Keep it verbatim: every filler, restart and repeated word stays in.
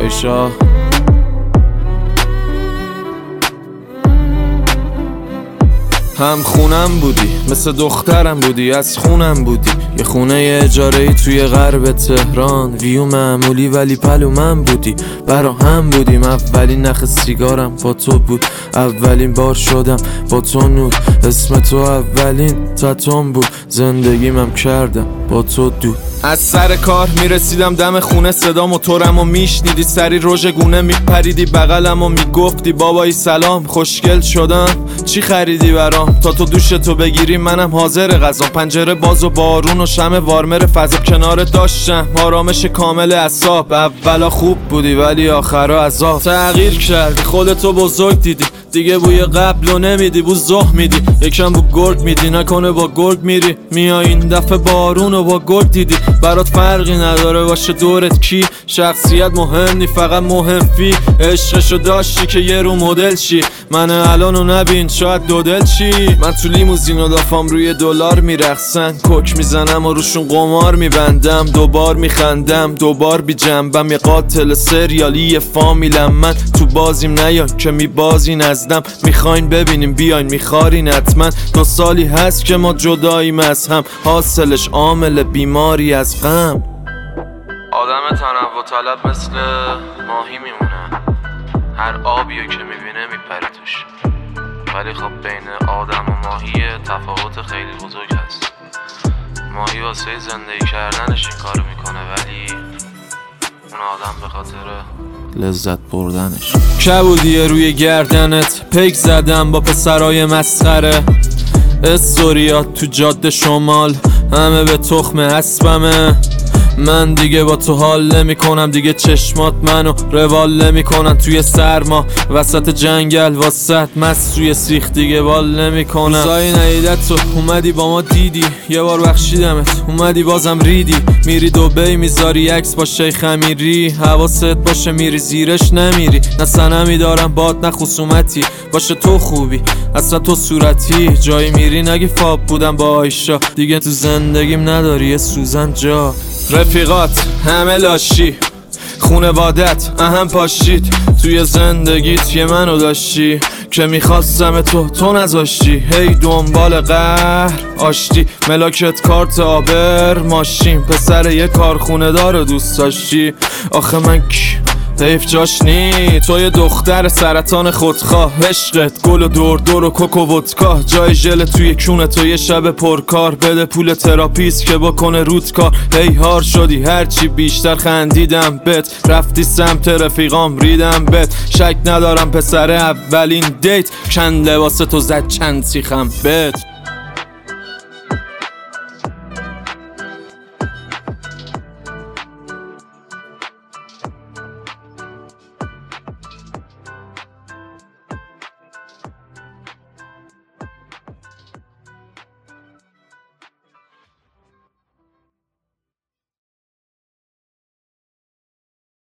ایشا. هم خونم بودی، مثل دخترم بودی، از خونم بودی. یه خونه اجاره‌ای توی غرب تهران، ویو معمولی ولی پلو من بودی. برا هم بودیم، اولین نخ سیگارم با تو بود، اولین بار شدم با تو نور. اسم تو اولین تاتوم بود، زندگیمم کردم با تو دو. از سر کار میرسیدم دم خونه، صدا موتورم و میشنیدی، سری روژ گونه میپریدی بغلم و میگفتی بابایی سلام، خوشگل شدم چی خریدی برام؟ تا تو دوشتو بگیری منم حاضر غذا. پنجره باز و بارون و شمع وارمر فضا کنارت داشتم، آرامش کامل اعصاب. اولا خوب بودی ولی آخرا عذاب. تغییر کردی، خودتو بزرگ دیدی، دیگه بوی قبلو نمیدی، بو زه میدی. یکم بو گرگ میدی، نکنه با گرگ میری. میای این دفعه بارونو با گرگ دیدی. برات فرقی نداره باشه دورت کی، شخصیت مهم نی فقط مهم فی. عشقشو داشتی که یه رو مدل چی، من الانو نبین شاید دو دل چی. من تو لیموزین و دافام روی دلار میرقصن، کوک میزنم و روشون قمار میبندم. دوبار میخندم دوبار بی جنبم، یه قاتل سریالی یه فامیلم. من تو بازیم نیان که میبازین ازدم، میخواین ببینیم بیاین میخارین حتما. دو سالی هست که ما جداییم از هم، حاصلش عامل بیماری از غم. آدم تنوع طلب مثل ماهی میمونه، هر آبیو که میبینه میپره توش. ولی خب بین آدم و ماهی تفاوت خیلی بزرگ هست. ماهی واسه زندگی کردنش این کارو میکنه، ولی اون آدم به خاطر لذت بردنش. کبودیه روی گردنت، پیک زدم با پسرای مسخره. استوریات تو جاده شمال، همه به تخم اسبمه. من دیگه با تو حال نمی کنم، دیگه چشمات منو روال نمی کنن. توی سرما وسط جنگل واسط مست روی سیخ دیگه بال نمی کنم. روزای نیدت تو اومدی با ما دیدی، یه بار بخشیدمت اومدی بازم ریدی. میری دوبی میذاری عکس با شیخ امیری، حواست باشه میری زیرش نمیری. نه صنمی دارم باد نه خصومتی، باشه تو خوبی اصلا تو صورتی. جایی میری نگی فاب بودم با آیشا، دیگه تو زندگیم نداری یه سوزن جا. رفیقات همه لاشی، خونوادت اهم پاشید. توی زندگیت یه منو داشتی که میخواستم تو تو نذاشتی. هی دنبال قهر آشتی، ملاکت کارت آبر ماشین. پسر یه کارخونه دار دوست داشتی. آخه من کی حیف جاش نی، توی دختر سرطان خودخواه. عشقت گل و دور دور و کوکو ودکا، جای ژل توی کونه تو یه شب پرکار. بده پول تراپیست که بکنه رود کار. هی هار شدی هرچی بیشتر خندیدم بهت، رفتی سمت رفیقام ریدم بهت. شک ندارم پسر اولین دیت، چند لباس تو زد چند سیخم بهت.